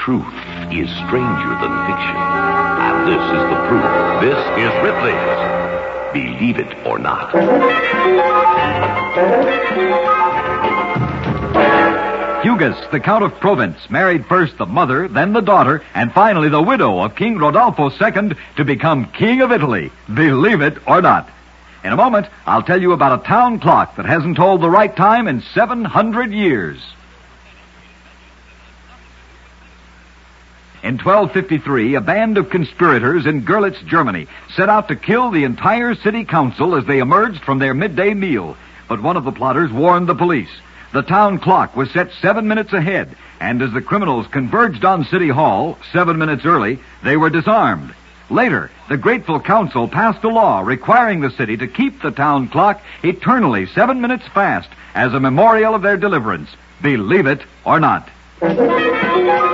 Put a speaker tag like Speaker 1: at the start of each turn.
Speaker 1: truth is stranger than fiction. And this is the proof. This is Ripley's Believe It or Not.
Speaker 2: Hugues, the Count of Provence, married first the mother, then the daughter, and finally the widow of King Rodolfo II to become King of Italy. Believe it or not. In a moment, I'll tell you about a town clock that hasn't told the right time in 700 years. In 1253, a band of conspirators in Görlitz, Germany, set out to kill the entire city council as they emerged from their midday meal. But one of the plotters warned the police. The town clock was set 7 minutes ahead, and as the criminals converged on City Hall 7 minutes early, they were disarmed. Later, the grateful council passed a law requiring the city to keep the town clock eternally 7 minutes fast as a memorial of their deliverance. Believe it or not.